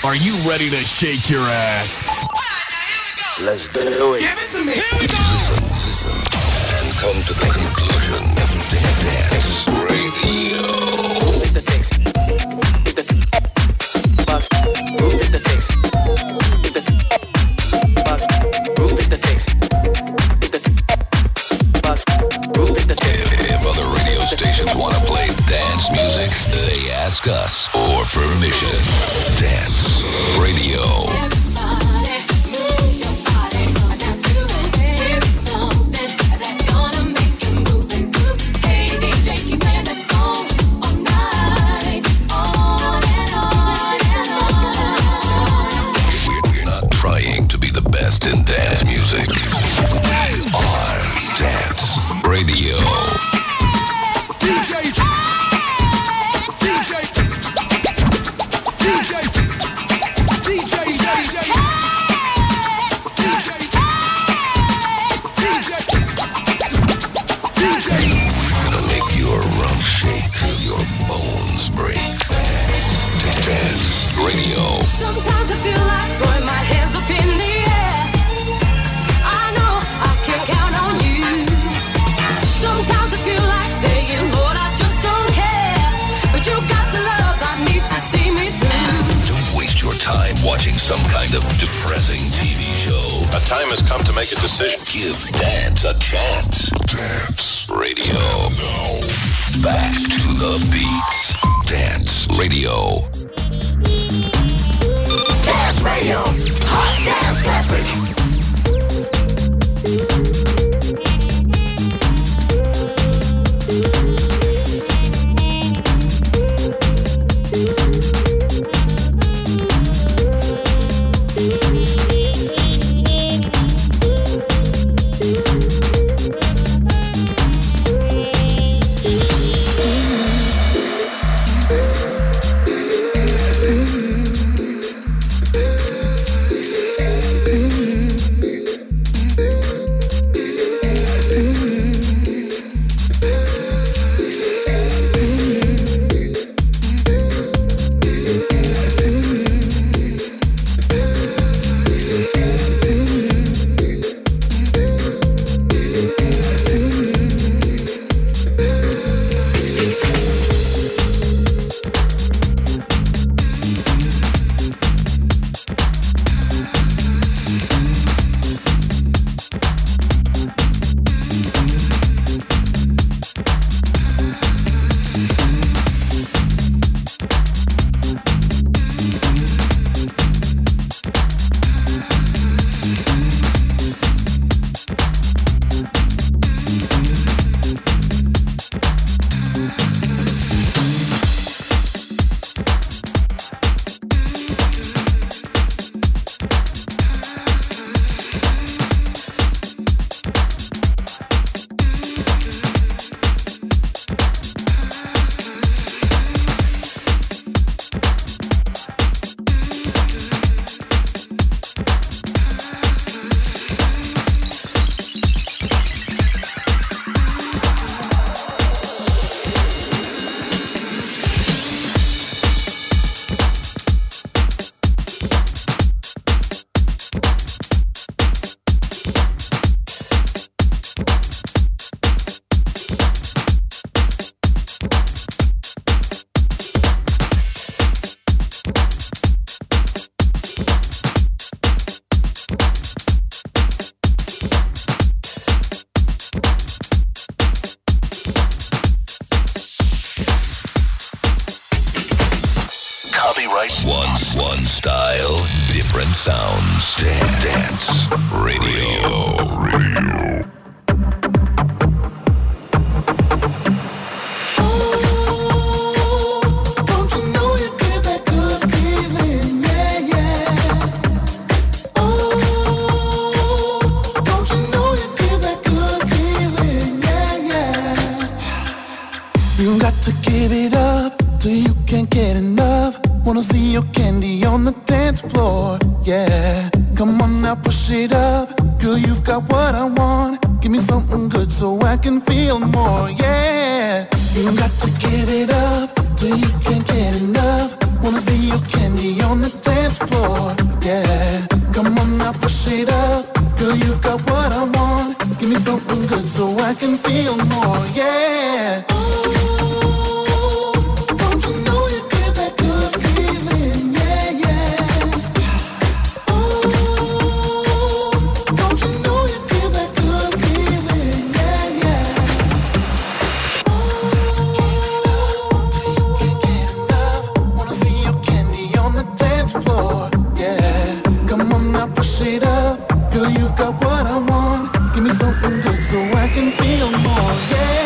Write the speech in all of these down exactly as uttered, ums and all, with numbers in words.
Are you ready to shake your ass? Let's do it. Give it to me. Here we go. Listen, listen, and come to the conclusion of Dance Radio. It's the fix. It's the bus. Roof is the fix. It's the bus. Roof is the fix. It's the bus. Roof is the fix. If other radio stations want to play dance music, they ask us for permission. Dance Radio. In dance music on Dance Radio. D J, D J, D J, D J, D J, D J, D J. Gonna make your rump shake, your bones break. Dance Radio. Sometimes I feel like throwing my hands up in the air. I know I can count on you. Sometimes I feel like saying, Lord, I just don't care. But you got the love I need to see me through. Don't waste your time watching some kind of depressing T V show. A time has come to make a decision. Give dance a chance. Dance Radio. Now, back to the beats. Dance Radio. Dance Radio. Hot dance classic. One, one style, different sounds. Dance Radio. Radio. You got to give it up till you can't get enough. Wanna see your candy on the dance floor, yeah. Come on now, push it up. Girl, you've got what I want. Give me something good so I can feel more, yeah. You got to give it up till you can't get enough. Wanna see your candy on the dance floor, yeah. Come on now, push it up. Girl, you've got what I want. Give me something good so I can feel more, yeah. Ooh, don't you know you get that good feeling, yeah, yeah. Ooh, don't you know you get that good feeling, yeah, yeah. Ooh, till you can't get enough. Wanna see your candy on the dance floor, yeah. Come on now, push it up. Girl, you've got what I want. Give me something good so I can feel more, yeah.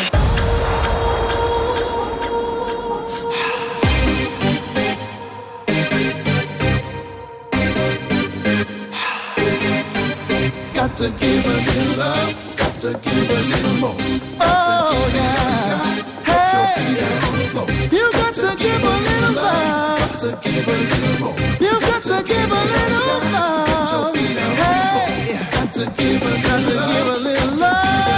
Got to give a little love. Got to give a little more. Oh, yeah. Hey, you got to give a little love. Got to give a little more. You got to give a little love. Hey, got to give a got to give a little love.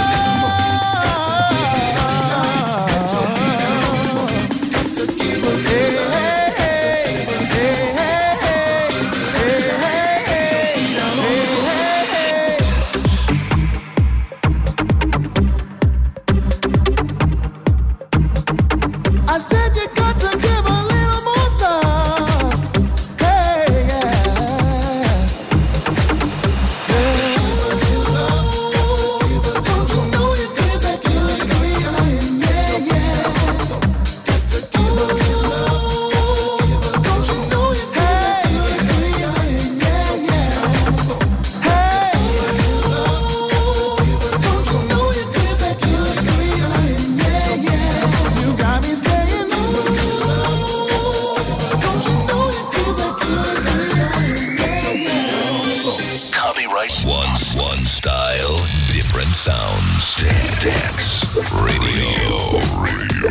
Got to give a little love. I said you got to give a little more love. Hey, yeah. Hey. Don't you know you give that good feeling? Yeah, yeah. Got to give a little love. Don't you know you give that good feeling? Yeah, yeah. Hey. Don't you know you give that good feeling? Yeah, yeah. You got me saying. Copyright one, one style, different sounds. Dance Radio. Radio.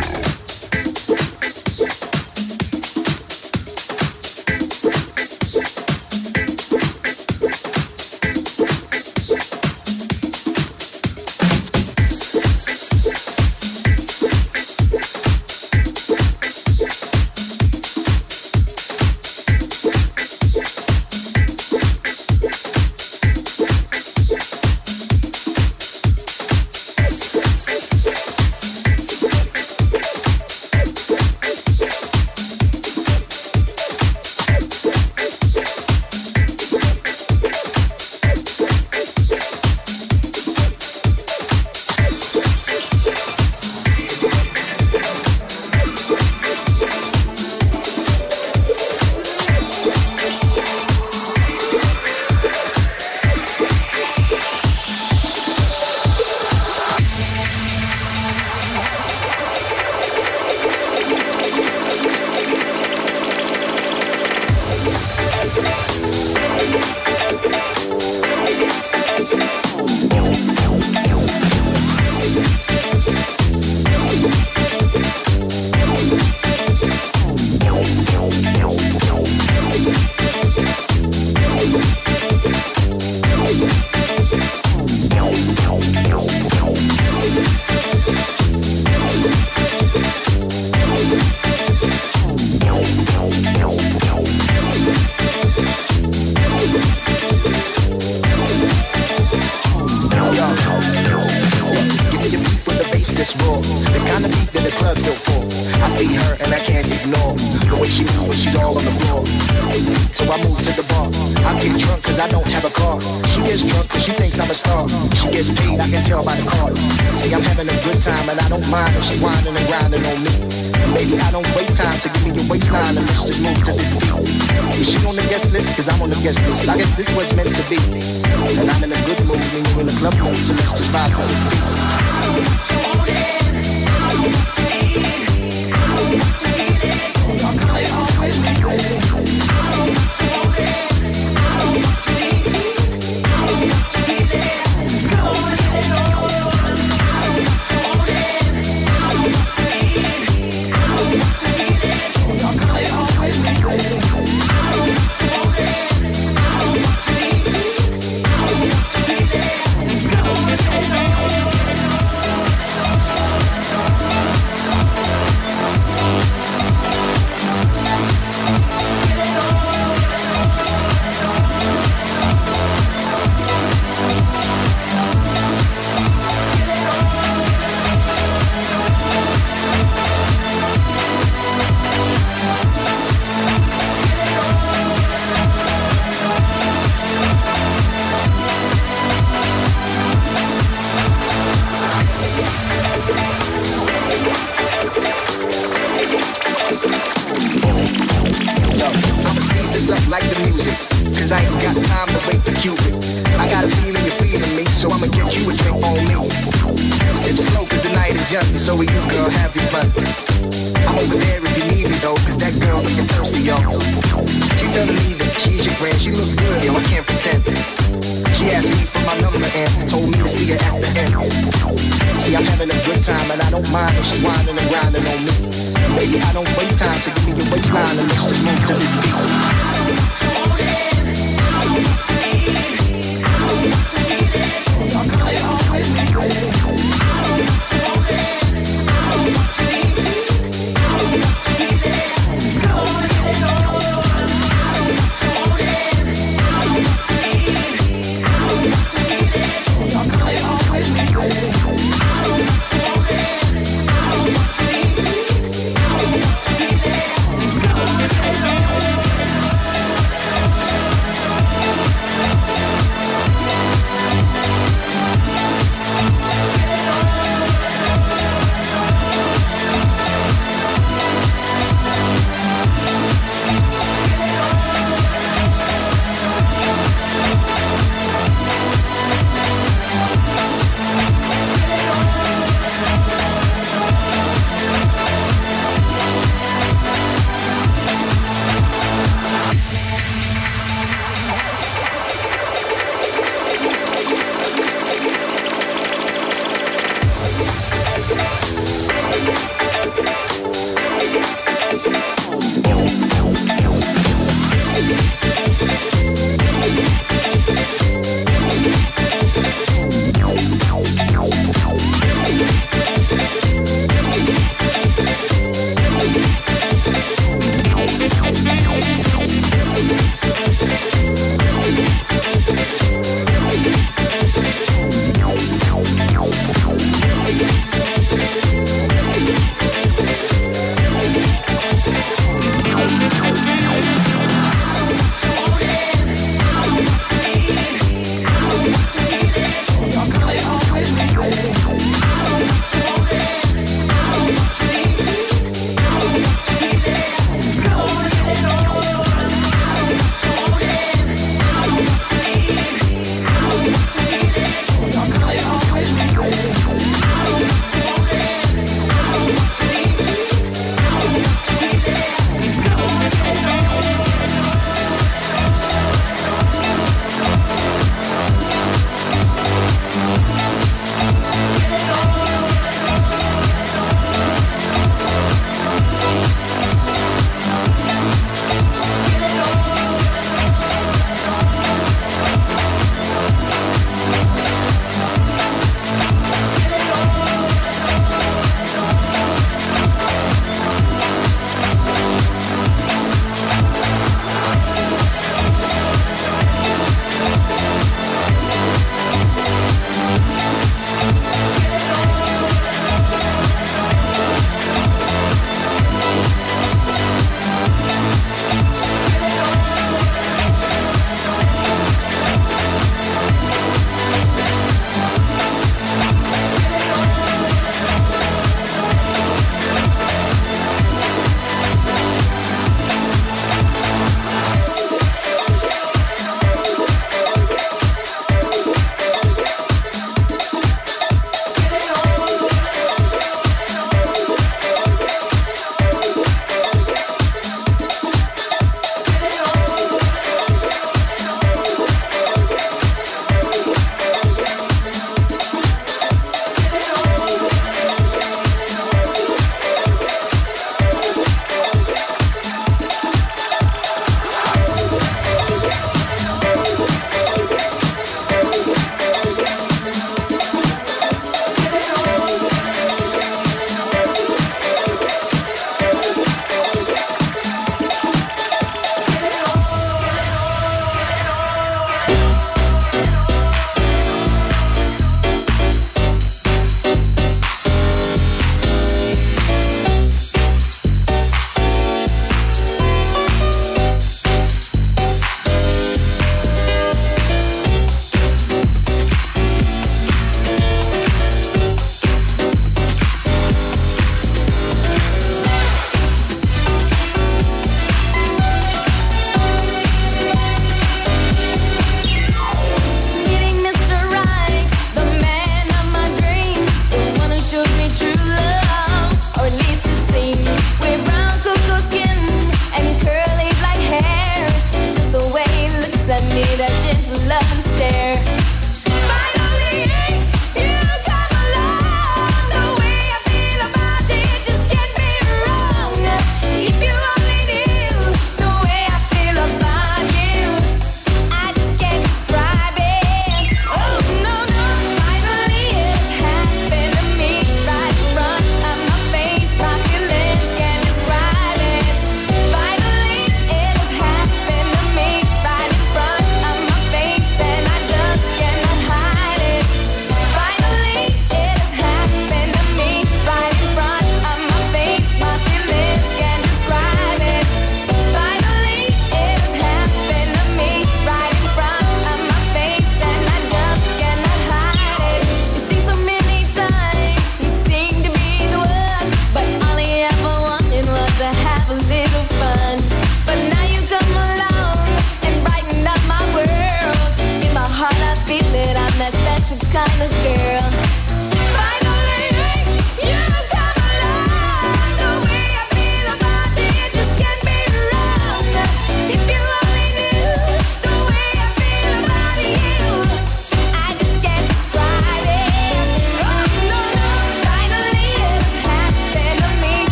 like the music, cause I ain't got time to wait for Cupid. I got a feeling you're feeling me, so I'ma get you a drink on me. Sip slow cause the night is young, so with you girl, have your fun. I'm over there if you need me though, cause that girl looking thirsty, yo. She telling me that she's your friend, she looks good, yo, I can't pretend. She asked me for my number and told me to see her at the end. See, I'm having a good time and I don't mind if she whining and grinding on me. Baby, I don't waste time, so give me your waistline and let's just move to this beat. I don't want to hold it, I don't want to need it, I don't want to feel it, so I'll call you home with me. I don't want to hold it, I don't want to need it, I don't want to feel it, so I'll get it on. I don't want to hold it, I don't want to need it, I don't want to feel it, so I'll call you home with me. I don't want to hold it, I don't want to need it.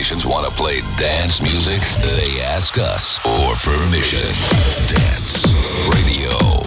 stations want to play dance music, they ask us for permission. Dance Radio.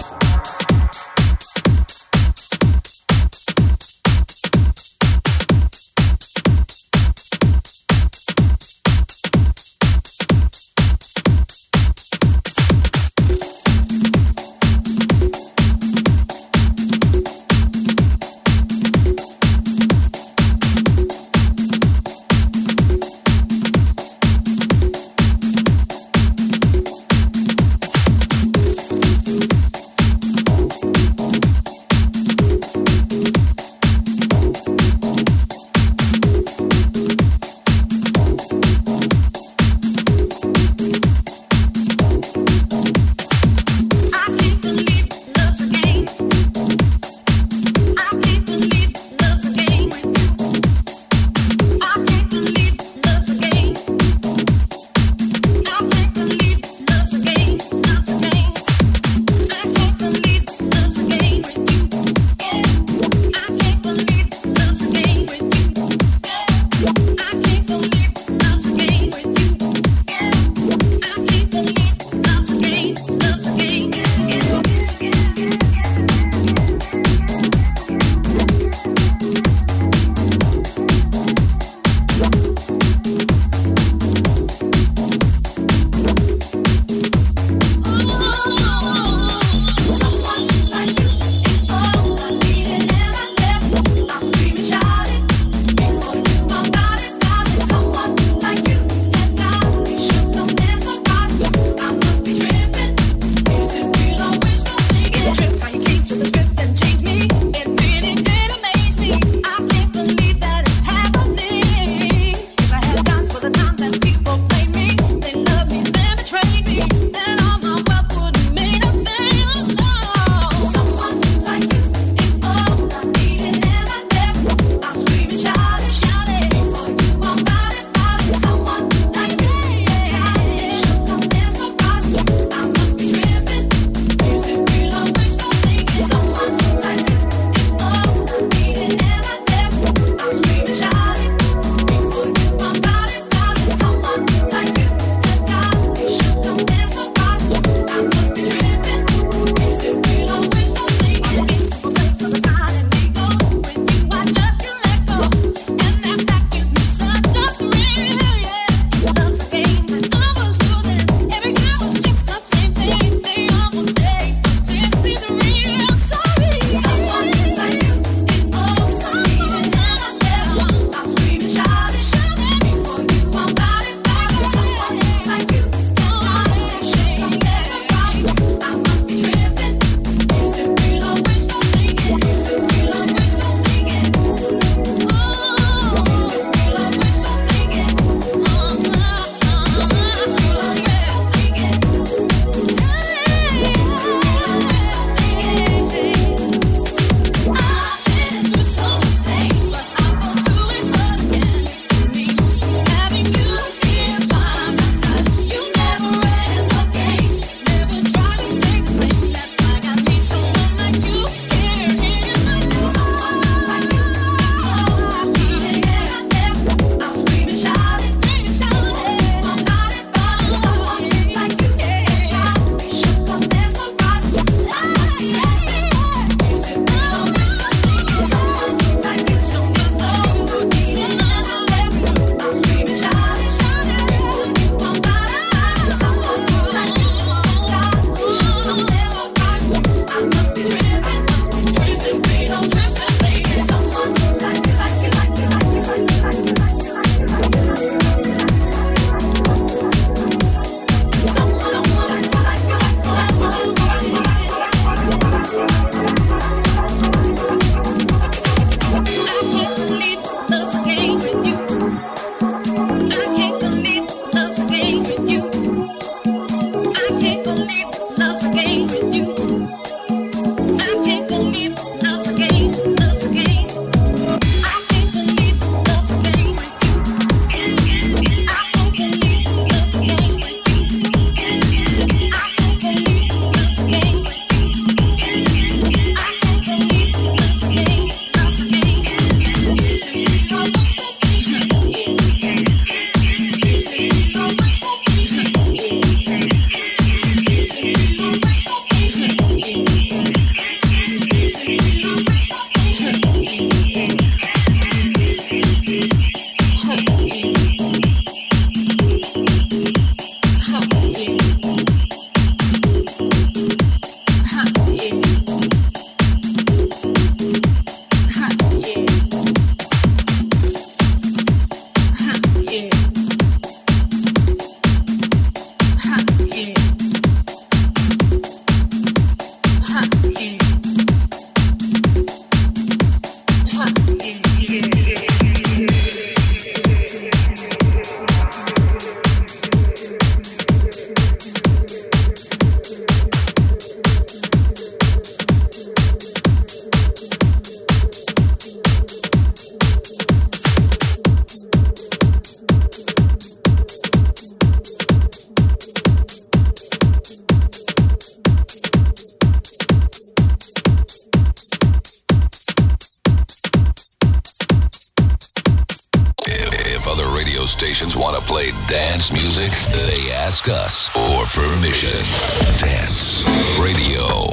radio stations want to play dance music, they ask us for permission. Dance Radio.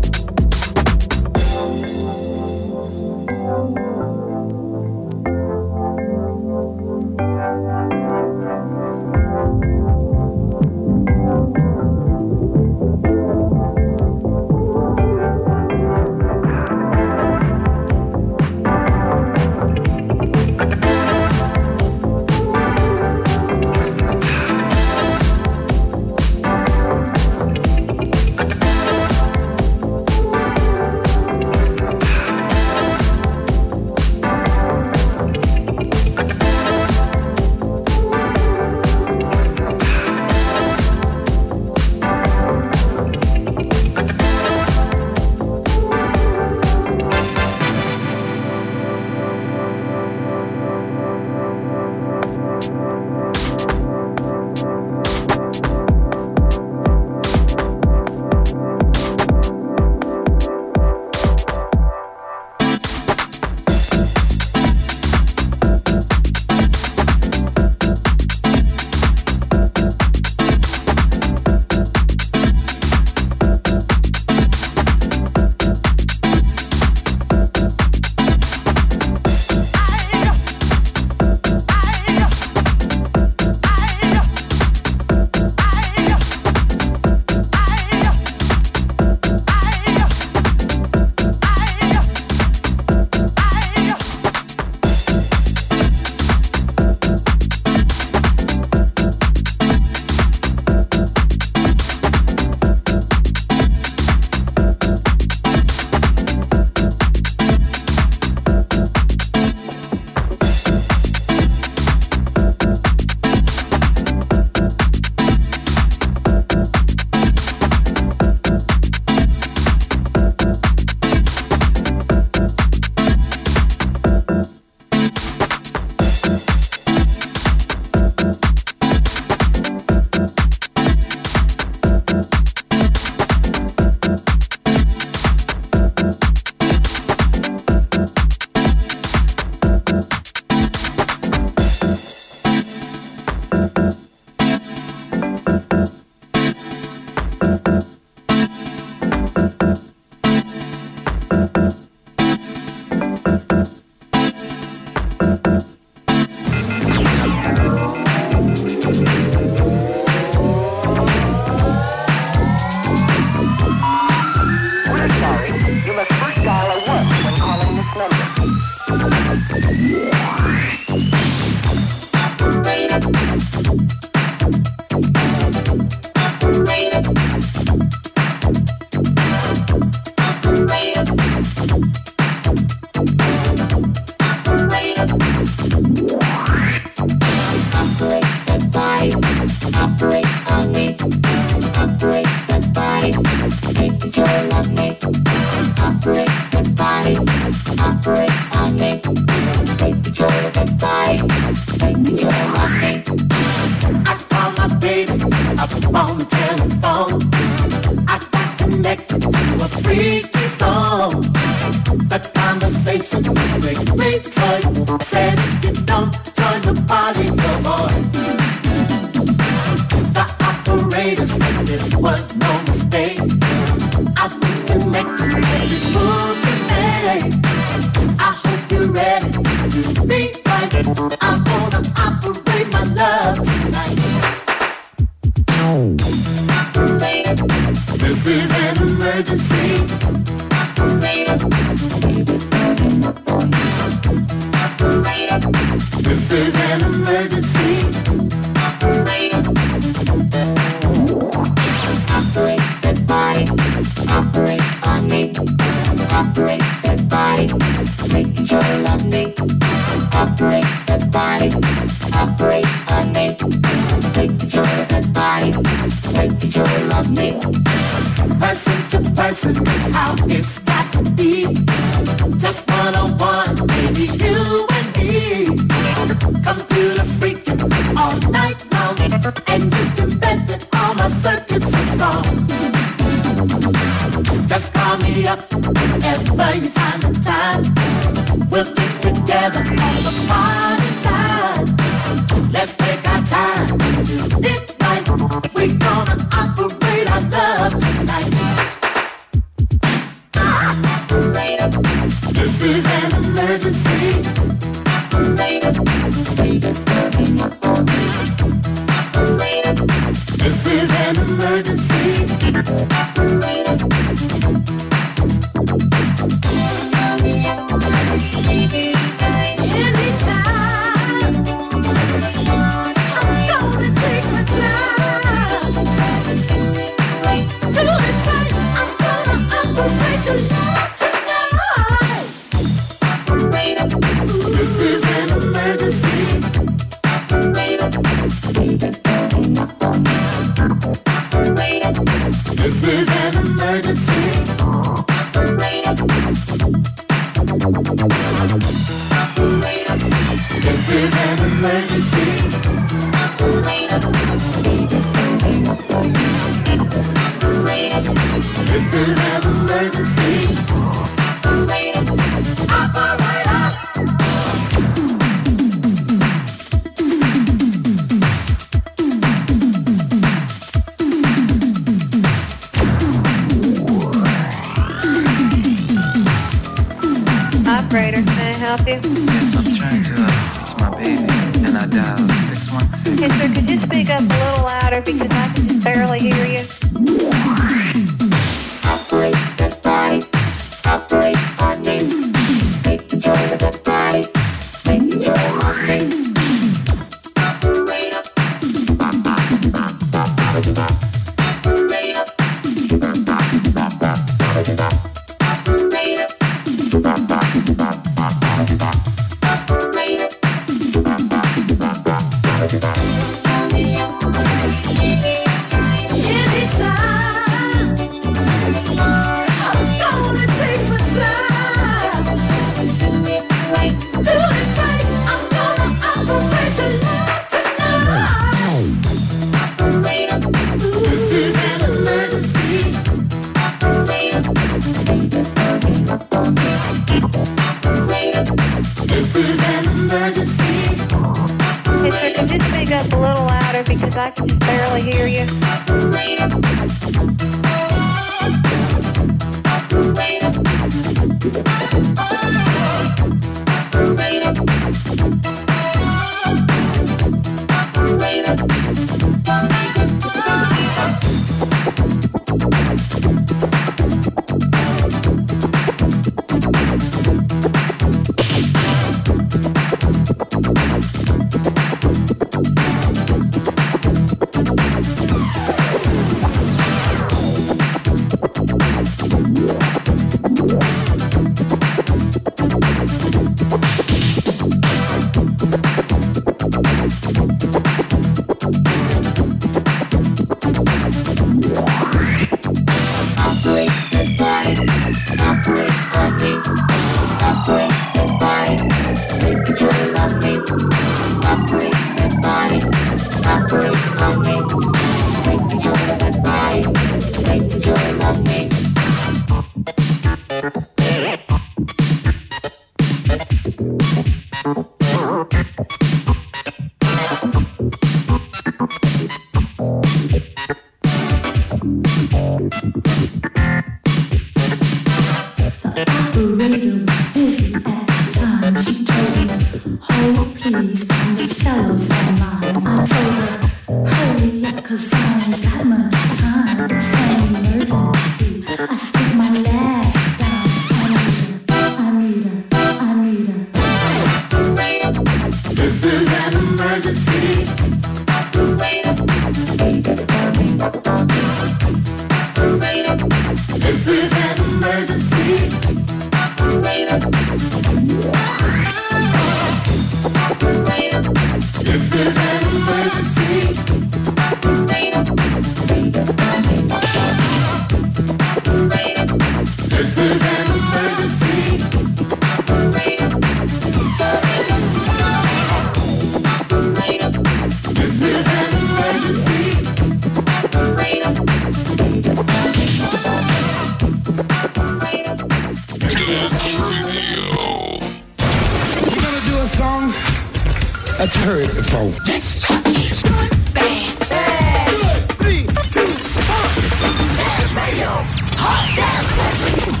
That's heard before. Let's talk it. Bad, bad. Good, three, two, one. Dance Radio. Hot Dance Classic.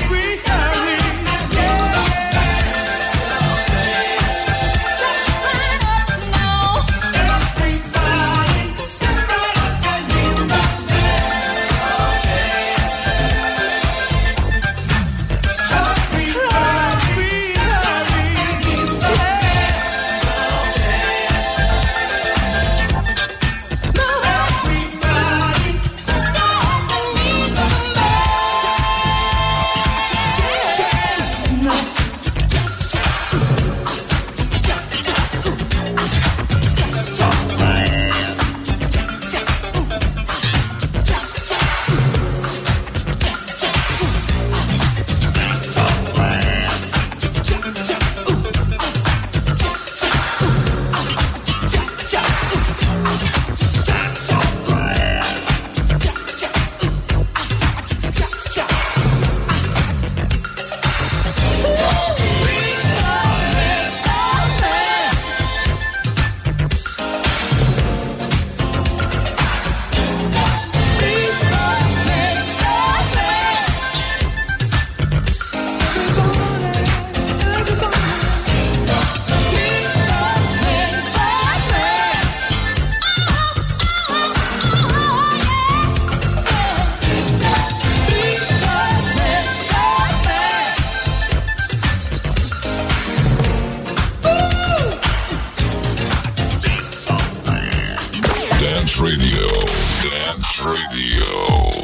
Stop Dance Radio. Dance Radio.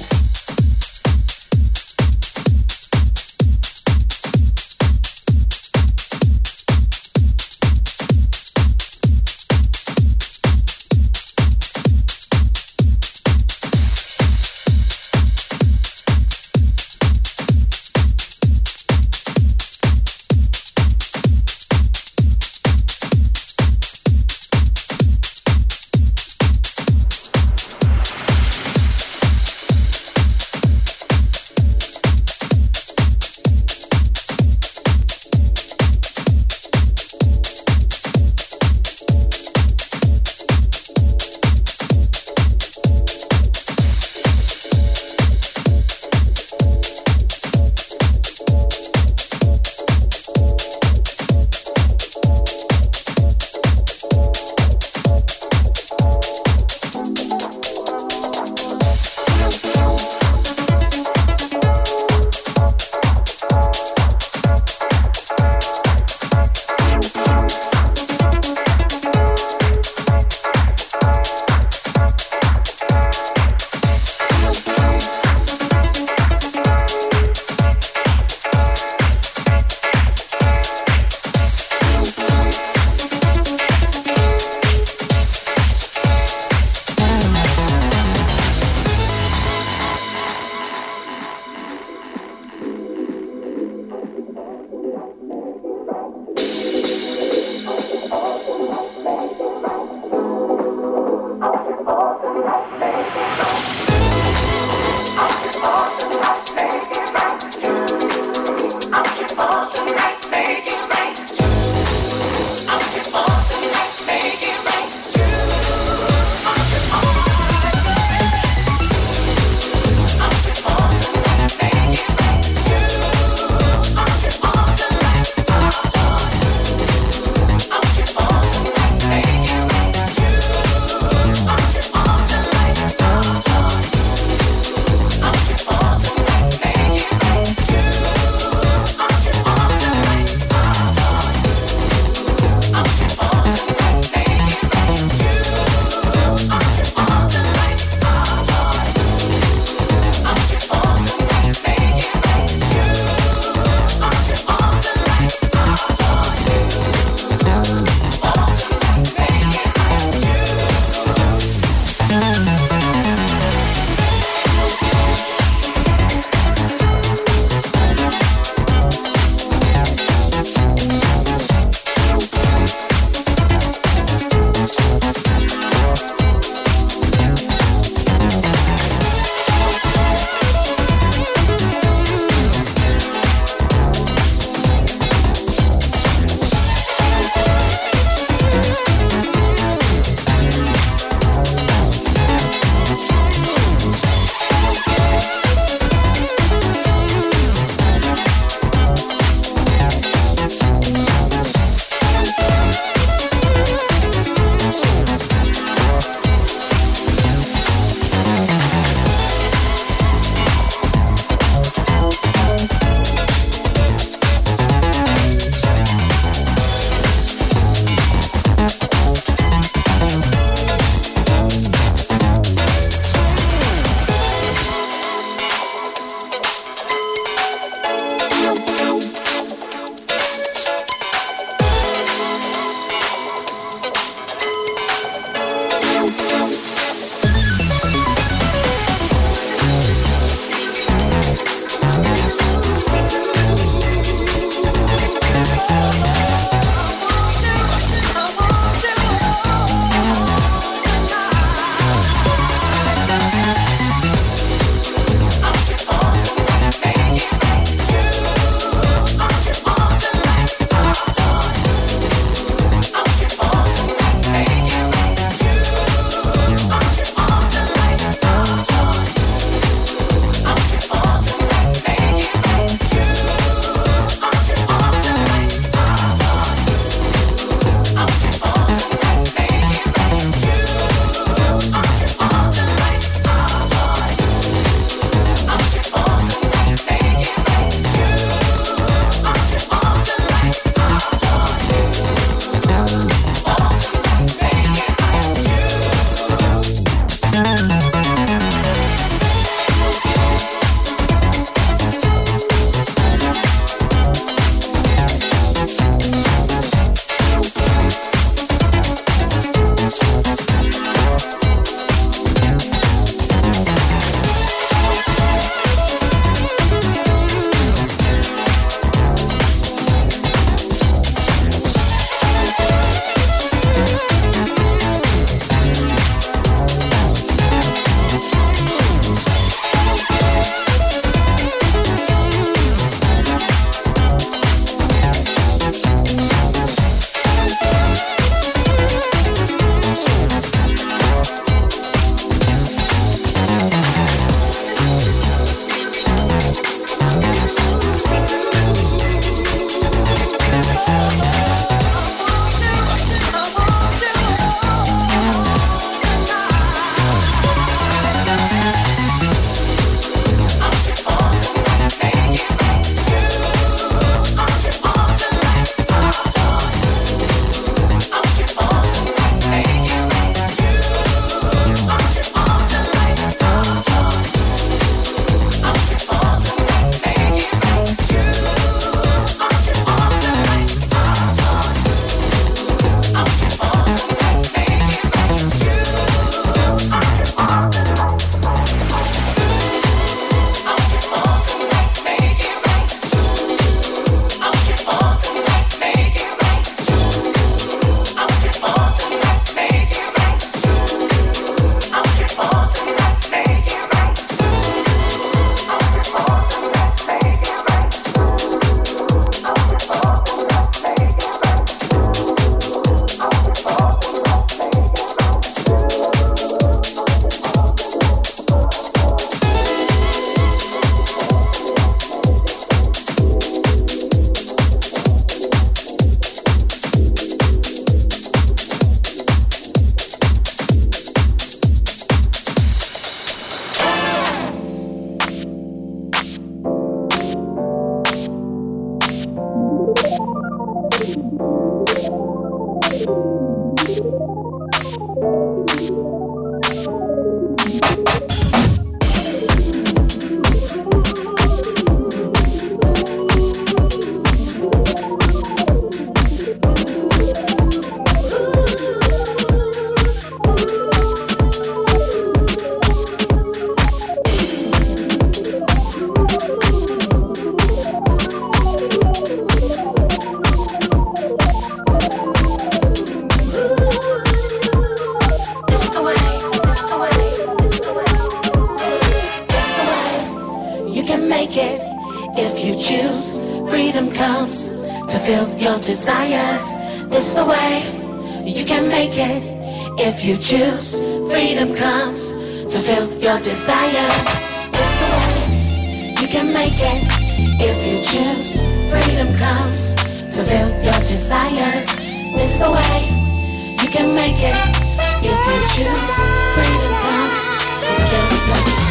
If you choose, freedom comes to fill your desires. That's the way you can make it. If you choose, freedom comes to fill your desires. This is the way you can make it. If you choose, freedom comes to fill your desires.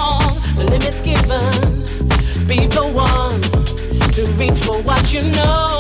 Be the one to reach for what you know.